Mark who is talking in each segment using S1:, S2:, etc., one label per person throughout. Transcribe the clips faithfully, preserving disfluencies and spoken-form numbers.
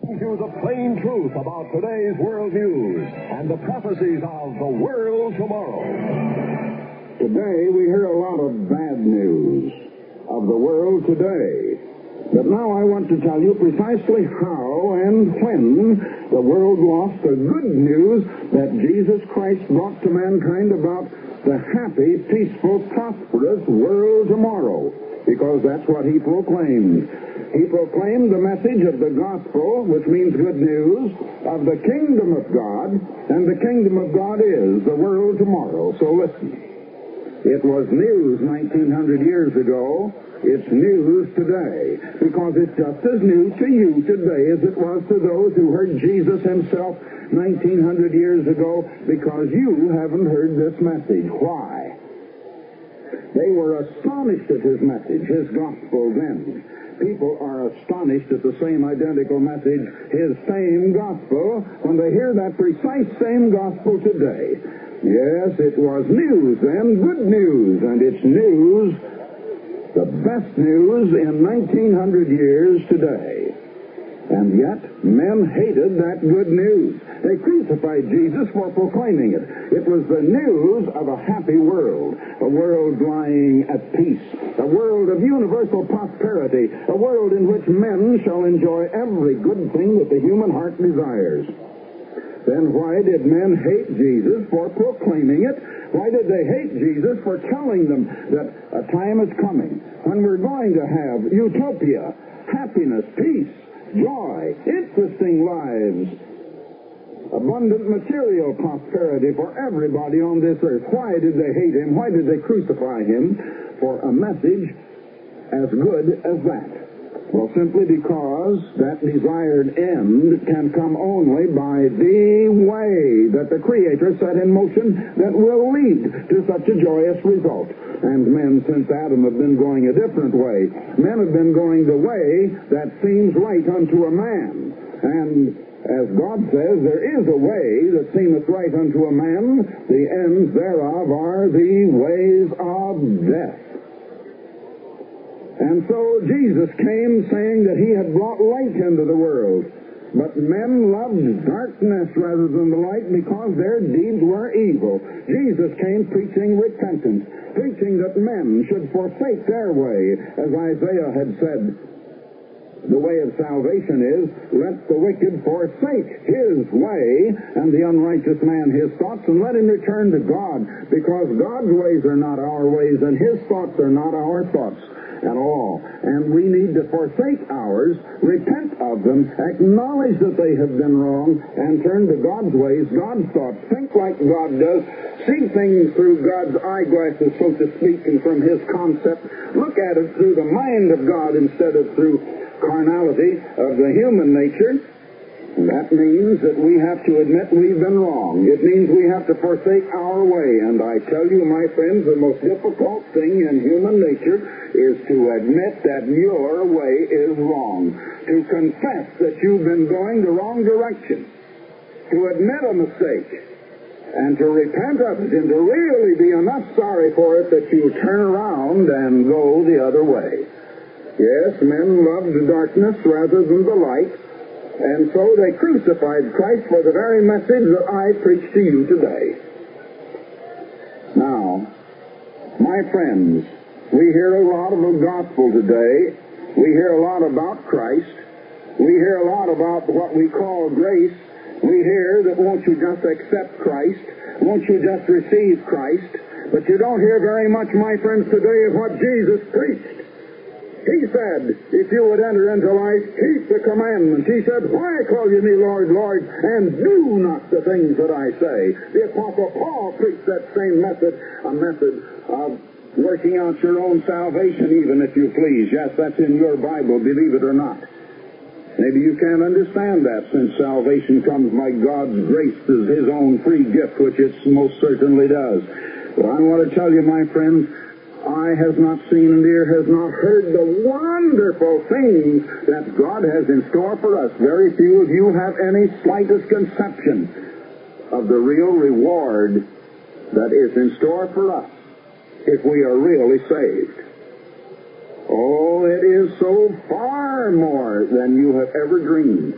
S1: you the plain truth about today's world news and the prophecies of the world tomorrow.
S2: Today we hear a lot of bad news of the world today. But now I want to tell you precisely how and when the world lost the good news that Jesus Christ brought to mankind about the happy, peaceful, prosperous world tomorrow. Because that's what he proclaimed. He proclaimed the message of the gospel, which means good news, of the kingdom of God, and the kingdom of God is the world tomorrow. So listen. It was news nineteen hundred years ago. It's news today, because it's just as new to you today as it was to those who heard Jesus himself nineteen hundred years ago, because you haven't heard this message. Why? They were astonished at his message, his gospel then. People are astonished at the same identical message, his same gospel, when they hear that precise same gospel today. Yes, it was news then, good news, and it's news, the best news in nineteen hundred years today. And yet, men hated that good news. They crucified Jesus for proclaiming it. It was the news of a happy world, a world lying at peace, a world of universal prosperity, a world in which men shall enjoy every good thing that the human heart desires. Then why did men hate Jesus for proclaiming it? Why did they hate Jesus for telling them that a time is coming when we're going to have utopia, happiness, peace, joy, interesting lives, abundant material prosperity for everybody on this earth? Why did they hate him? Why did they crucify him for a message as good as that? Well, simply because that desired end can come only by the way that the Creator set in motion that will lead to such a joyous result. And men since Adam have been going a different way. Men have been going the way that seems right unto a man. And as God says, there is a way that seemeth right unto a man. The ends thereof are the ways of death. And so Jesus came saying that he had brought light into the world. But men loved darkness rather than the light because their deeds were evil. Jesus came preaching repentance, preaching that men should forsake their way. As Isaiah had said, the way of salvation is, let the wicked forsake his way, and the unrighteous man his thoughts, and let him return to God, because God's ways are not our ways, and his thoughts are not our thoughts at all. And we need to forsake ours, repent of them, acknowledge that they have been wrong, and turn to God's ways, God's thoughts, think like God does, see things through God's eyeglasses, so to speak, and from his concept, look at it through the mind of God instead of through carnality of the human nature. That means that we have to admit we've been wrong. It means we have to forsake our way. And I tell you, my friends, the most difficult thing in human nature is to admit that your way is wrong. To confess that you've been going the wrong direction. To admit a mistake. And to repent of it. And to really be enough sorry for it that you turn around and go the other way. Yes, men loved darkness rather than the light, and so they crucified Christ for the very message that I preach to you today. Now, my friends, we hear a lot of the gospel today. We hear a lot about Christ. We hear a lot about what we call grace. We hear that won't you just accept Christ? Won't you just receive Christ? But you don't hear very much, my friends, today of what Jesus preached. He said, if you would enter into life, keep the commandments. He said, why call you me Lord, Lord, and do not the things that I say? The Apostle Paul preached that same method, a method of working out your own salvation, even if you please. Yes, that's in your Bible, believe it or not. Maybe you can't understand that, since salvation comes by God's grace as his own free gift, which it most certainly does. But I want to tell you, my friends, eye has not seen and ear has not heard the wonderful things that God has in store for us. Very few of you have any slightest conception of the real reward that is in store for us if we are really saved. Oh, it is so far more than you have ever dreamed.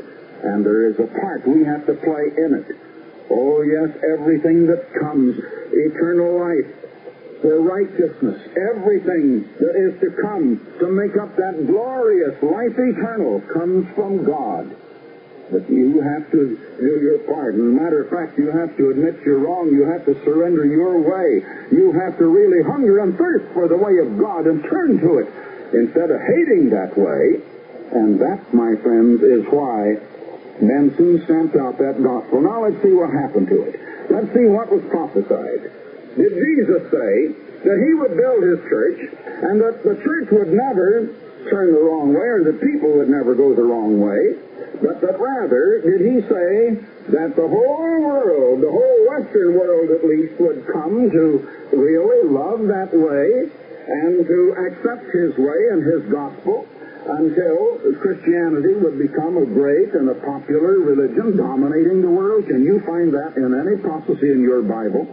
S2: and there is a part we have to play in it. Oh, yes, everything that comes, eternal life, the righteousness, everything that is to come to make up that glorious life eternal comes from God. But you have to do your part. As a matter of fact, you have to admit you're wrong. You have to surrender your way. You have to really hunger and thirst for the way of God and turn to it instead of hating that way. And that, my friends, is why Benson stamped out that gospel. Now let's see what happened to it. Let's see what was prophesied. Did Jesus say that he would build his church and that the church would never turn the wrong way or the people would never go the wrong way? But that rather, did he say that the whole world, the whole Western world at least, would come to really love that way and to accept his way and his gospel until Christianity would become a great and a popular religion dominating the world? Can you find that in any prophecy in your Bible?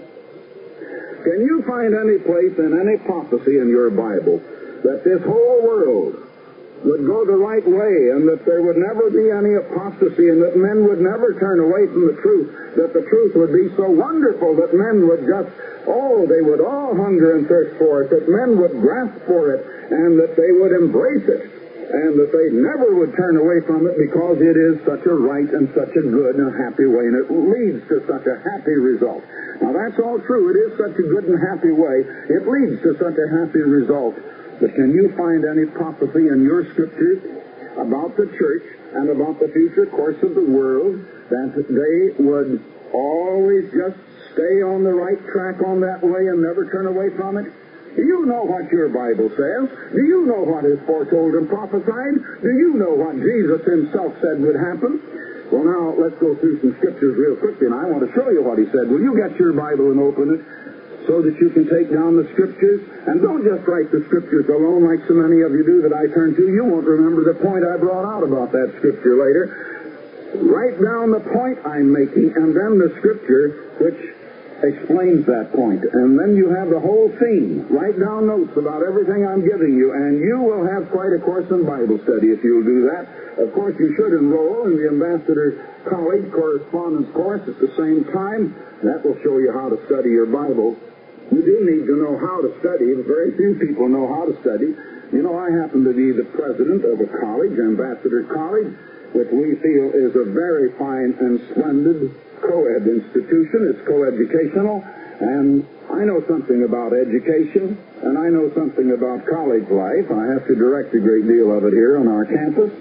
S2: Can you find any place in any prophecy in your Bible that this whole world would go the right way and that there would never be any apostasy and that men would never turn away from the truth, that the truth would be so wonderful that men would just, oh, they would all hunger and thirst for it, that men would grasp for it and that they would embrace it and that they never would turn away from it because it is such a right and such a good and happy way and it leads to such a happy result. Now that's all true. It is such a good and happy way. It leads to such a happy result. But can you find any prophecy in your scriptures about the church and about the future course of the world that they would always just stay on the right track on that way and never turn away from it? Do you know what your Bible says? Do you know what is foretold and prophesied? Do you know what Jesus himself said would happen? Well, now, let's go through some scriptures real quickly, and I want to show you what he said. Will you get your Bible and open it so that you can take down the scriptures? And don't just write the scriptures alone like so many of you do that I turn to. You won't remember the point I brought out about that scripture later. Write down the point I'm making, and then the scripture which explains that point. And then you have the whole theme. Write down notes about everything I'm giving you, and you will have quite a course in Bible study if you'll do that. Of course, you should enroll in the Ambassador College Correspondence course at the same time. That will show you how to study your Bible. You do need to know how to study. Very few people know how to study. You know, I happen to be the president of a college, Ambassador College, which we feel is a very fine and splendid co-ed institution. It's co-educational, and I know something about education, and I know something about college life. I have to direct a great deal of it here on our campus.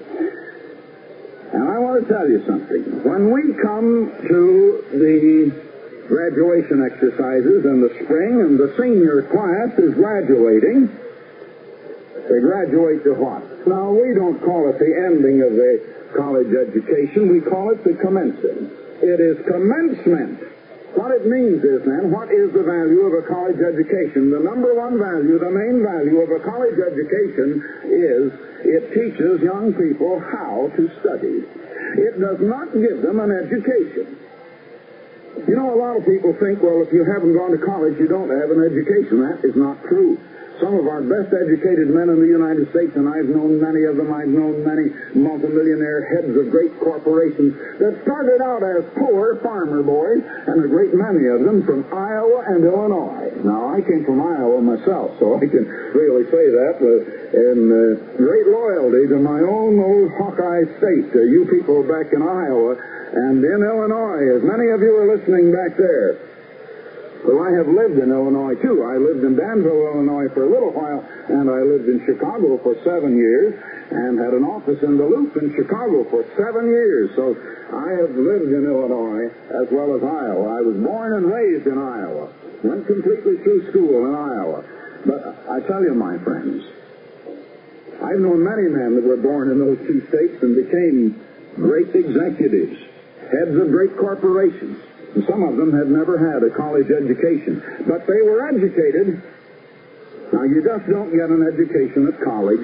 S2: And I want to tell you something. When we come to the graduation exercises in the spring, and the senior class is graduating, they graduate to what? Now, we don't call it the ending of the college education. We call it the commencing. It is commencement. What it means is, then, what is the value of a college education? The number one value, the main value of a college education is it teaches young people how to study. It does not give them an education. You know, a lot of people think, well, if you haven't gone to college, you don't have an education. That is not true. Some of our best educated men in the United States, and I've known many of them, I've known many multimillionaire heads of great corporations that started out as poor farmer boys, and a great many of them from Iowa and Illinois. Now, I came from Iowa myself, so I can really say that uh, in uh, great loyalty to my own old Hawkeye state, uh, you people back in Iowa and in Illinois, as many of you are listening back there. Well, I have lived in Illinois, too. I lived in Danville, Illinois for a little while, and I lived in Chicago for seven years, and had an office in Duluth in Chicago for seven years. So I have lived in Illinois as well as Iowa. I was born and raised in Iowa. Went completely through school in Iowa. But I tell you, my friends, I've known many men that were born in those two states and became great executives, heads of great corporations. And some of them had never had a college education. But they were educated. Now, you just don't get an education at college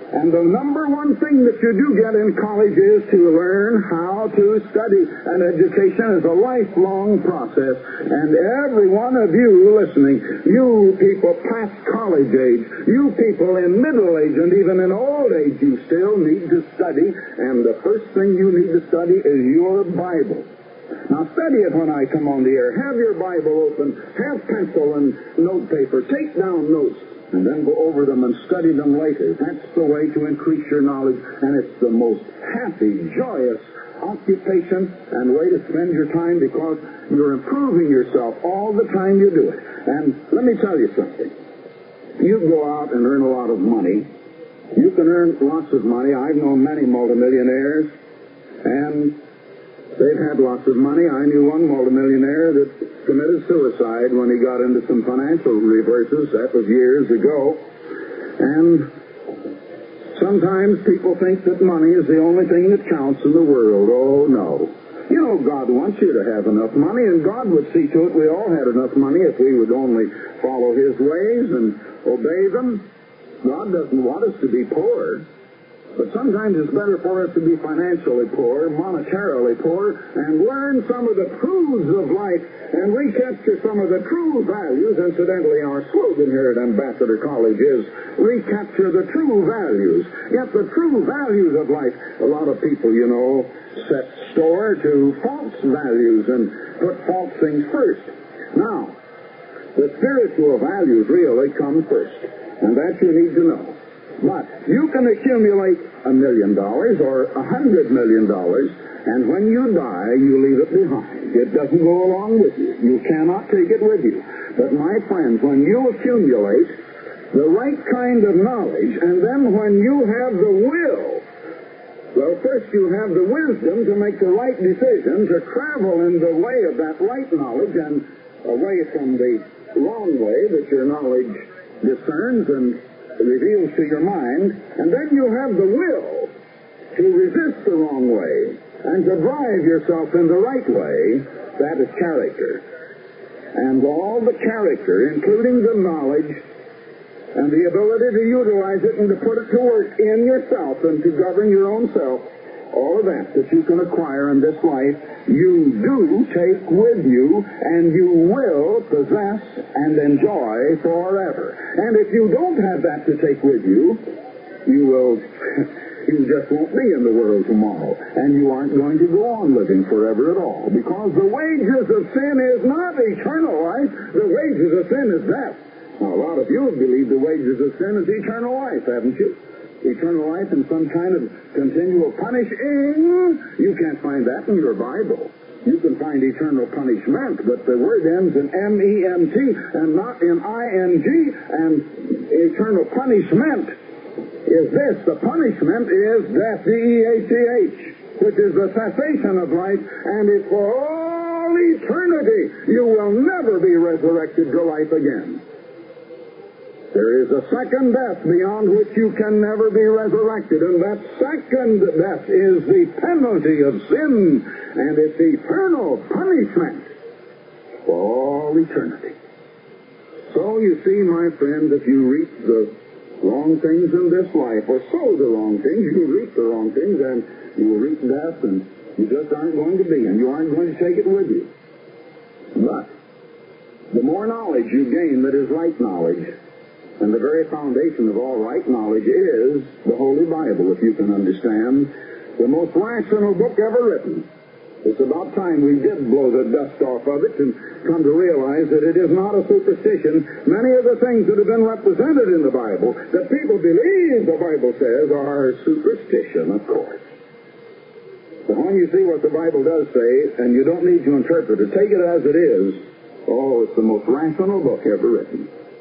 S2: And the number one thing that you do get in college is to learn how to study. And education is a lifelong process. And every one of you listening, you people past college age, you people in middle age and even in old age, you still need to study. And the first thing you need to study is your Bible. Now study it when I come on the air. Have your Bible open. Have pencil and note paper. Take down notes. And then go over them and study them later. That's the way to increase your knowledge, and it's the most happy, joyous occupation and way to spend your time because you're improving yourself all the time you do it. And let me tell you something. You go out and earn a lot of money. You can earn lots of money. I've known many multimillionaires, and they've had lots of money. I knew one multimillionaire that committed suicide when he got into some financial reverses. That was years ago. And sometimes people think that money is the only thing that counts in the world. Oh, no. You know, God wants you to have enough money, and God would see to it we all had enough money if we would only follow His ways and obey them. God doesn't want us to be poor. But sometimes it's better for us to be financially poor, monetarily poor, and learn some of the truths of life and recapture some of the true values. Incidentally, our slogan here at Ambassador College is recapture the true values. Yet the true values of life, a lot of people, you know, set store to false values and put false things first. Now, the spiritual values really come first, and that you need to know. But you can accumulate a million dollars or a hundred million dollars, and when you die, you leave it behind. It doesn't go along with you. You cannot take it with you. But my friends, when you accumulate the right kind of knowledge, and then when you have the will, well, first you have the wisdom to make the right decision, to travel in the way of that right knowledge and away from the wrong way that your knowledge discerns and reveals to your mind, and then you have the will to resist the wrong way and to drive yourself in the right way. That is character. And all the character, including the knowledge and the ability to utilize it and to put it to work in yourself and to govern your own self, all of that that you can acquire in this life, you do take with you, and you will possess and enjoy forever. And if you don't have that to take with you, you will, you just won't be in the world tomorrow, and you aren't going to go on living forever at all, because the wages of sin is not eternal life. The wages of sin is death. Now, a lot of you have believed the wages of sin is eternal life, haven't you? Eternal life and some kind of continual punishing. You can't find that in your Bible. You can find eternal punishment, but the word ends in M E N T and not in I N G. And eternal punishment is this. The punishment is death, D E A T H, which is the cessation of life, and it's for all eternity. You will never be resurrected to life again. There is a second death beyond which you can never be resurrected, and that second death is the penalty of sin, and it's eternal punishment for all eternity. So you see, my friend, if you reap the wrong things in this life, or sow the wrong things, you reap the wrong things, and you will reap death, and you just aren't going to be, and you aren't going to take it with you. But the more knowledge you gain that is right knowledge, and the very foundation of all right knowledge is the Holy Bible, if you can understand. The most rational book ever written. It's about time we did blow the dust off of it and come to realize that it is not a superstition. Many of the things that have been represented in the Bible that people believe the Bible says are superstition, of course. But when you see what the Bible does say, and you don't need to interpret it, take it as it is, oh, it's the most rational book ever written.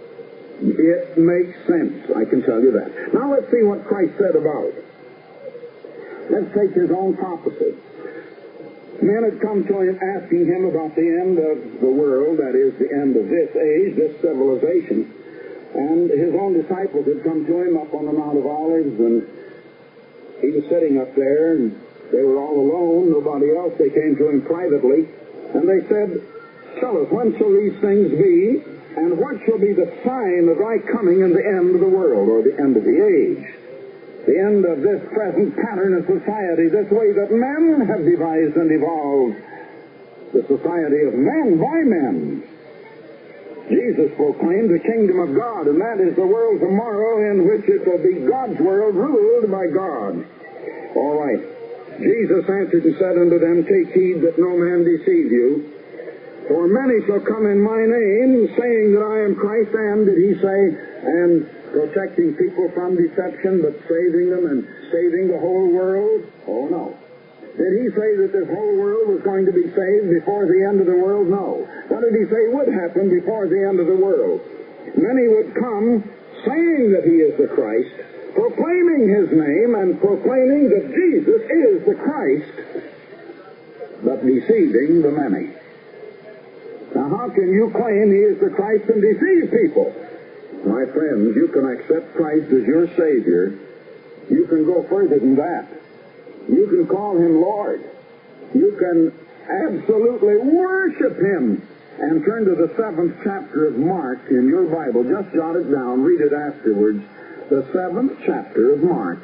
S2: It makes sense, I can tell you that. Now let's see what Christ said about it. Let's take his own prophecy. Men had come to him asking him about the end of the world, that is, the end of this age, this civilization. And his own disciples had come to him up on the Mount of Olives, and he was sitting up there, and they were all alone, nobody else. They came to him privately, and they said, "Tell us, when shall these things be? And what shall be the sign of thy coming and the end of the world," or the end of the age? The end of this present pattern of society, this way that men have devised and evolved. The society of men by men. Jesus proclaimed the kingdom of God, and that is the world tomorrow in which it will be God's world ruled by God. All right. Jesus answered and said unto them, Take heed that no man deceive you. For many shall come in my name, saying that I am Christ, and, did he say, and protecting people from deception, but saving them and saving the whole world? Oh, no. Did he say that this whole world was going to be saved before the end of the world? No. What did he say would happen before the end of the world? Many would come saying that he is the Christ, proclaiming his name and proclaiming that Jesus is the Christ, but deceiving the many. Now, how can you claim he is the Christ and deceive people? My friends, you can accept Christ as your Savior. You can go further than that. You can call him Lord. You can absolutely worship him. And turn to the seventh chapter of Mark in your Bible. Just jot it down. Read it afterwards. The seventh chapter of Mark.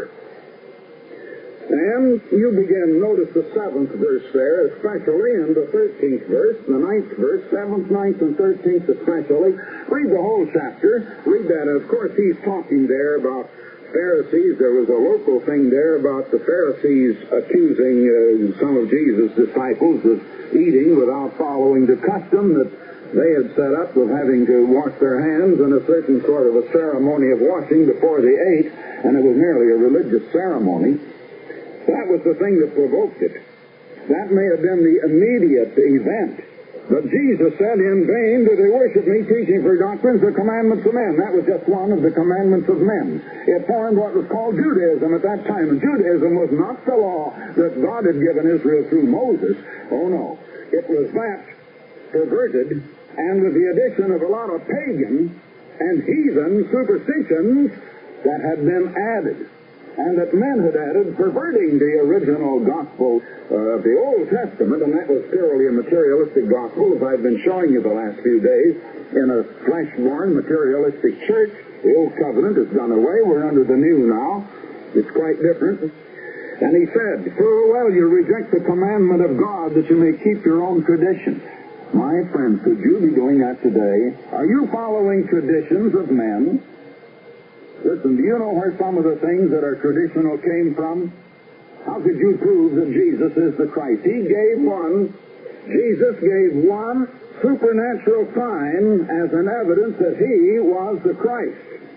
S2: And you begin, notice the seventh verse there, especially, and the thirteenth verse, the ninth verse, seventh, ninth, and thirteenth especially. Read the whole chapter. Read that. Of course, he's talking there about Pharisees. There was a local thing there about the Pharisees accusing uh, some of Jesus' disciples of eating without following the custom that they had set up of having to wash their hands in a certain sort of a ceremony of washing before they ate, and it was merely a religious ceremony. That was the thing that provoked it. That may have been the immediate event. But Jesus said, In vain do they worship me, teaching for doctrines the commandments of men. That was just one of the commandments of men. It formed what was called Judaism at that time. And Judaism was not the law that God had given Israel through Moses. Oh, no. It was that perverted, and with the addition of a lot of pagan and heathen superstitions that had been added, and that men had added, perverting the original gospel uh, of the Old Testament, and that was purely a materialistic gospel, as I've been showing you the last few days, in a flesh-born materialistic church. The Old Covenant has done away. We're under the new now. It's quite different. And he said, full well you reject the commandment of God that you may keep your own tradition. My friends, could you be doing that today? Are you following traditions of men? Listen, do you know where some of the things that are traditional came from? How could you prove that Jesus is the Christ? He gave one, Jesus gave one supernatural sign as an evidence that he was the Christ.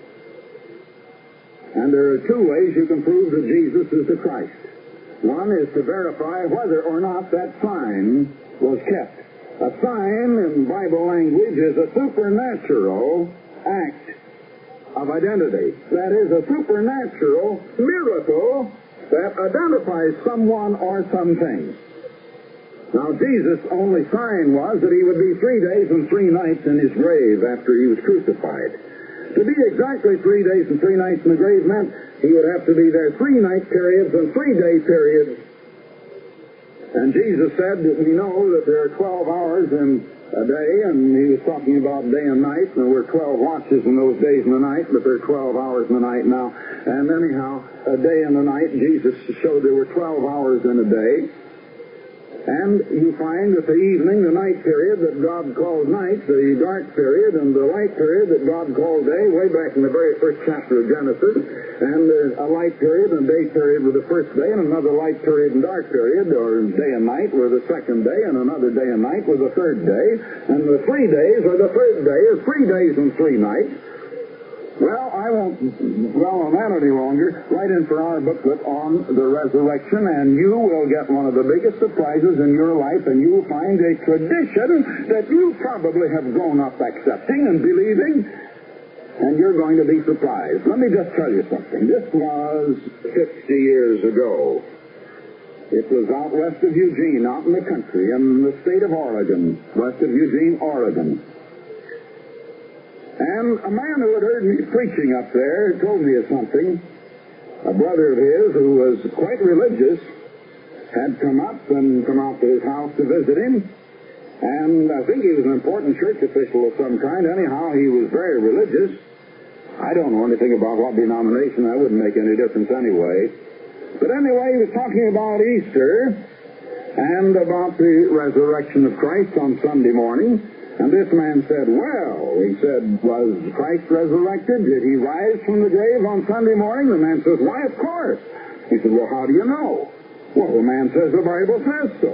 S2: And there are two ways you can prove that Jesus is the Christ. One is to verify whether or not that sign was kept. A sign in Bible language is a supernatural act of identity. That is a supernatural miracle that identifies someone or something. Now, Jesus' only sign was that he would be three days and three nights in his grave after he was crucified. To be exactly three days and three nights in the grave meant he would have to be there three night periods and three day periods. And Jesus said that we know that there are twelve hours in a day, and he was talking about day and night, and there were twelve watches in those days and the night, but there are twelve hours in the night now. And anyhow, a day and a night, Jesus showed there were twelve hours in a day. And you find that the evening, the night period that God called night, the dark period, and the light period that God called day, way back in the very first chapter of Genesis, and uh, a light period and a day period were the first day, and another light period and dark period, or day and night, were the second day, and another day and night was the third day, and the three days, or the third day, is three days and three nights. Well, I won't dwell on that any longer. Write in for our booklet on the resurrection, and you will get one of the biggest surprises in your life, and you will find a tradition that you probably have grown up accepting and believing, and you're going to be surprised. Let me just tell you something. This was fifty years ago. It was out west of Eugene, out in the country, in the state of Oregon, west of Eugene, Oregon. And a man who had heard me preaching up there told me of something. A brother of his who was quite religious had come up and come out to his house to visit him. And I think he was an important church official of some kind. Anyhow, he was very religious. I don't know anything about what denomination. That wouldn't make any difference anyway. But anyway, he was talking about Easter and about the resurrection of Christ on Sunday morning. And this man said, well, he said, was Christ resurrected? Did he rise from the grave on Sunday morning? The man says, why, of course. He said, well, how do you know? Well, the man says the Bible says so.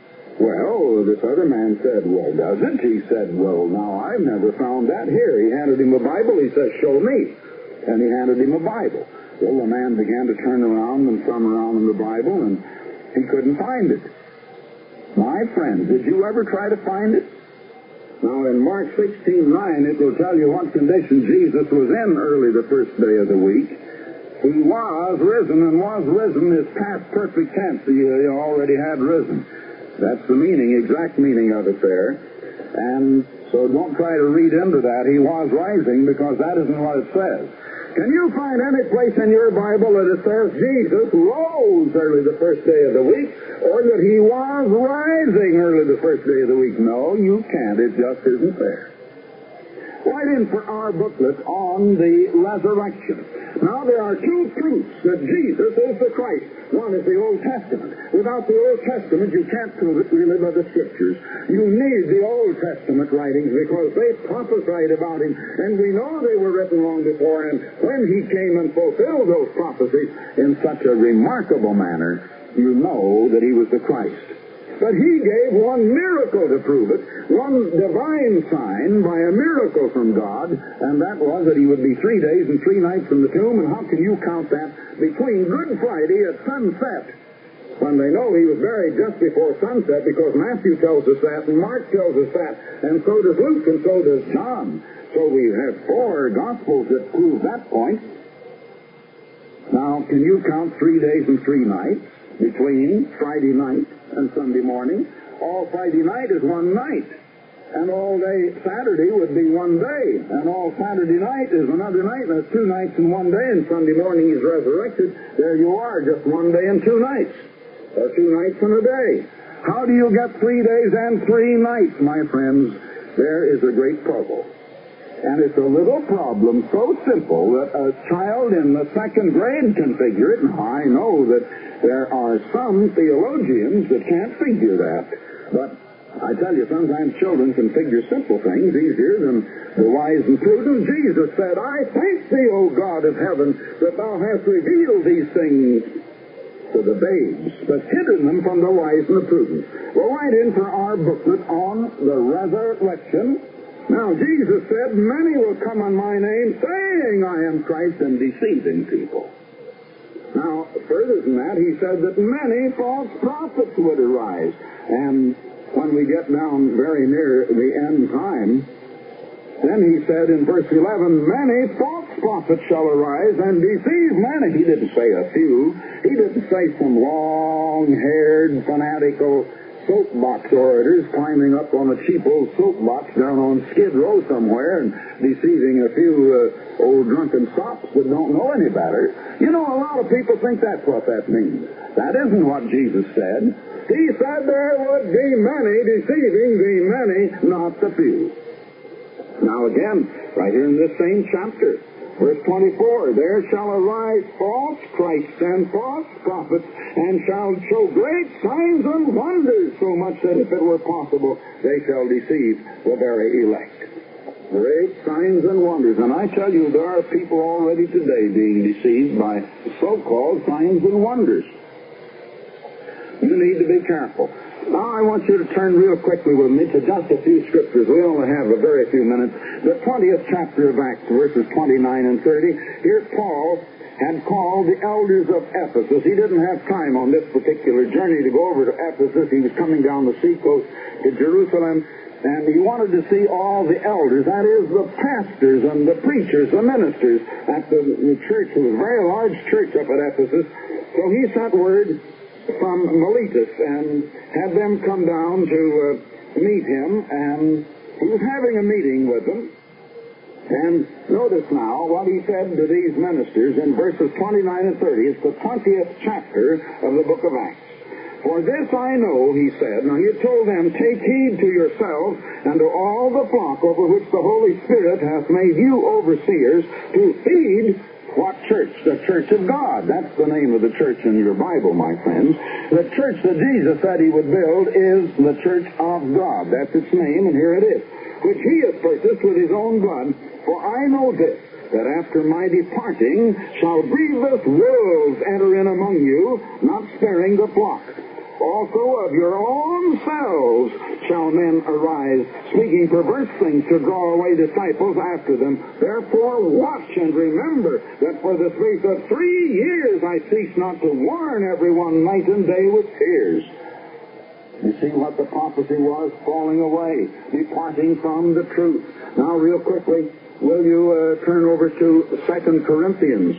S2: Well, this other man said, well, does it? He said, well, now, I've never found that here. He handed him a Bible. He says, show me. And he handed him a Bible. Well, the man began to turn around and thumb around in the Bible, and he couldn't find it. My friend, did you ever try to find it? Now, in Mark sixteen nine, it will tell you what condition Jesus was in early the first day of the week. He was risen, and was risen is past perfect tense. He already had risen. That's the meaning, exact meaning of it there. And so don't try to read into that. He was rising, because that isn't what it says. Can you find any place in your Bible that it says Jesus rose early the first day of the week, or that he was rising early the first day of the week? No, you can't. It just isn't there. Write in for our booklet on the resurrection. Now, there are two proofs that Jesus is the Christ. One is the Old Testament. Without the Old Testament, you can't prove it really by the Scriptures. You need the Old Testament writings because they prophesied about him, and we know they were written long before, and when he came and fulfilled those prophecies in such a remarkable manner, you know that he was the Christ. But he gave one miracle to prove it, one divine sign by a miracle from God, and that was that he would be three days and three nights in the tomb. And how can you count that? Between Good Friday at sunset, when they know he was buried just before sunset, because Matthew tells us that, and Mark tells us that, and so does Luke, and so does John. So we have four Gospels that prove that point. Now, can you count three days and three nights between Friday night and Sunday morning? All Friday night is one night, and all day Saturday would be one day, and all Saturday night is another night. That's two nights and one day, and Sunday morning he's resurrected. There you are, just one day and two nights, or two nights and a day. How do you get three days and three nights, my friends? There is a great puzzle. And it's a little problem so simple that a child in the second grade can figure it. And I know that there are some theologians that can't figure that. But I tell you, sometimes children can figure simple things easier than the wise and prudent. Jesus said, I thank thee, O God of heaven, that thou hast revealed these things to the babes, but hidden them from the wise and the prudent. Well, write in for our booklet on the resurrection. Now, Jesus said, many will come on my name, saying I am Christ, and deceiving people. Now, further than that, he said that many false prophets would arise. And when we get down very near the end time, then he said in verse eleven, many false prophets shall arise and deceive many. He didn't say a few. He didn't say some long-haired, fanatical soapbox orators climbing up on a cheap old soapbox down on Skid Row somewhere and deceiving a few uh, old drunken sops that don't know any better. You know, a lot of people think that's what that means. That isn't what Jesus said. He said there would be many deceiving the many, not the few. Now again, right here in this same chapter, verse twenty-four, there shall arise false Christs and false prophets, and shall show great signs and wonders, so much that if it were possible, they shall deceive the very elect. Great signs and wonders. And I tell you, there are people already today being deceived by so-called signs and wonders. You need to be careful. Now, I want you to turn real quickly with me to just a few scriptures. We only have a very few minutes. The twentieth chapter of Acts, verses twenty-nine and thirty. Here, Paul had called the elders of Ephesus. He didn't have time on this particular journey to go over to Ephesus. He was coming down the seacoast to Jerusalem, and he wanted to see all the elders, that is, the pastors and the preachers, the ministers at the, the church. It was a very large church up at Ephesus. So he sent word from Miletus and had them come down to uh, meet him, and he was having a meeting with them. And notice now what he said to these ministers in verses twenty-nine and thirty. It's the twentieth chapter of the book of Acts. For this I know, he said. Now he had told them, take heed to yourselves and to all the flock over which the Holy Spirit hath made you overseers, to feed what church? The church of God. That's the name of the church in your Bible, my friends. The church that Jesus said he would build is the church of God. That's its name, and here it is. Which he has purchased with his own blood. For I know this, that after my departing shall grievous wolves enter in among you, not sparing the flock. Also of your own selves shall men arise, speaking perverse things to draw away disciples after them. Therefore watch and remember that for the space of three years I cease not to warn everyone night and day with tears. You see what the prophecy was? Falling away, departing from the truth. Now, real quickly, will you uh, turn over to Second Corinthians?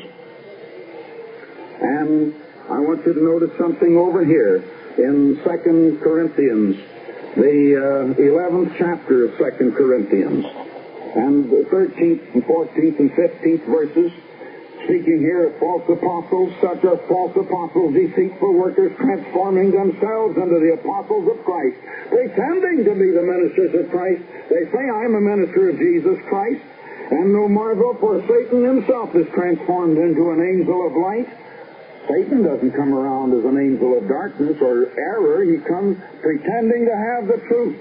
S2: And I want you to notice something over here in Second Corinthians, the uh, eleventh chapter of Second Corinthians, and the thirteenth and fourteenth and fifteenth verses. Speaking here of false apostles, such as false apostles, deceitful workers, transforming themselves into the apostles of Christ, pretending to be the ministers of Christ. They say, I'm a minister of Jesus Christ, and no marvel, for Satan himself is transformed into an angel of light. Satan doesn't come around as an angel of darkness or error. He comes pretending to have the truth.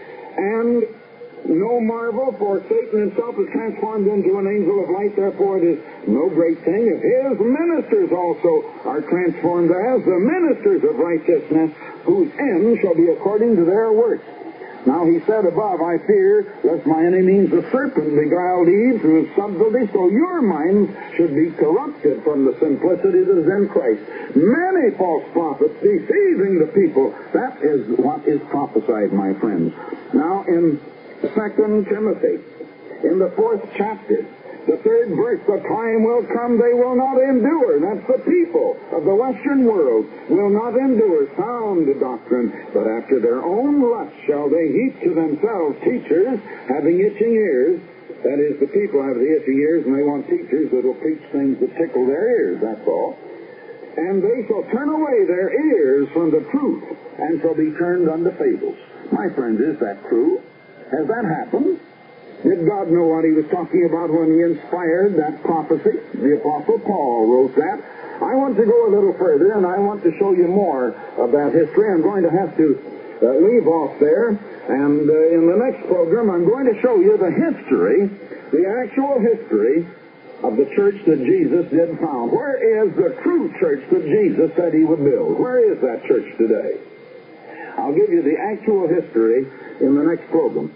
S2: And no marvel, for Satan himself is transformed into an angel of light. Therefore it is no great thing if his ministers also are transformed as the ministers of righteousness, whose end shall be according to their works. Now he said above, I fear lest by any means the serpent beguiled Eve through his subtlety, so your minds should be corrupted from the simplicity that is in Christ. Many false prophets deceiving the people. That is what is prophesied, my friends. Now in Second Timothy, in the fourth chapter, the third verse, the time will come they will not endure. That's the people of the Western world will not endure sound doctrine, but after their own lust shall they heap to themselves teachers having itching ears. That is, the people have the itching ears, and they want teachers that will preach things that tickle their ears, that's all. And they shall turn away their ears from the truth, and shall be turned unto fables. My friends, is that true? Has that happened? Did God know what he was talking about when he inspired that prophecy? The Apostle Paul wrote that. I want to go a little further, and I want to show you more of that history. I'm going to have to uh, leave off there, and uh, in the next program, I'm going to show you the history, the actual history of the church that Jesus did found. Where is the true church that Jesus said he would build? Where is that church today? I'll give you the actual history in the next program.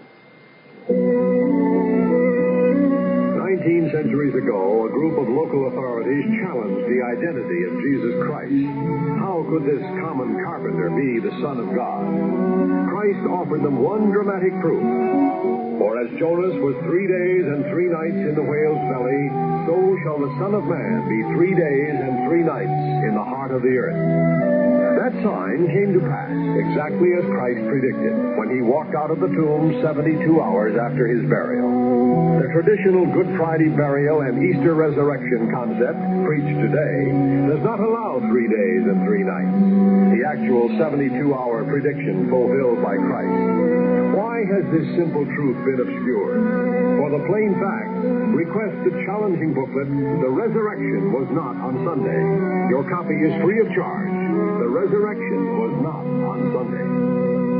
S1: Nineteen centuries ago, a group of local authorities challenged the identity of Jesus Christ. How could this common carpenter be the Son of God? Christ offered them one dramatic proof. For as Jonas was three days and three nights in the whale's belly, so shall the Son of Man be three days and three nights in the heart of the earth. That sign came to pass exactly as Christ predicted when he walked out of the tomb seventy-two hours after his burial. The traditional Good Friday burial and Easter resurrection concept preached today does not allow three days and three nights, the actual seventy-two hour prediction fulfilled by Christ. Why has this simple truth been obscured? For the plain fact, request the challenging booklet, The Resurrection Was Not on Sunday. Your copy is free of charge. The resurrection was not on Sunday.